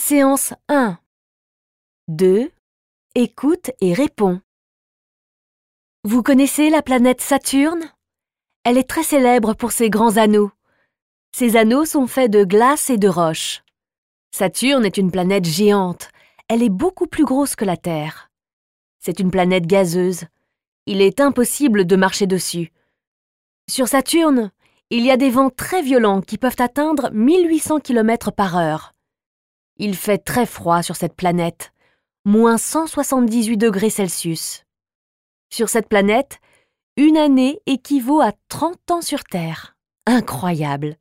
Séance 1. 2. Écoute et réponds. Vous connaissez la planète Saturne? Elle est très célèbre pour ses grands anneaux. Ces anneaux sont faits de glace et de roches. Saturne est une planète géante. Elle est beaucoup plus grosse que la Terre. C'est une planète gazeuse. Il est impossible de marcher dessus. Sur Saturne, il y a des vents très violents qui peuvent atteindre 1800 km/h. Il fait très froid sur cette planète, moins 178 degrés Celsius. Sur cette planète, une année équivaut à 30 ans sur Terre. Incroyable!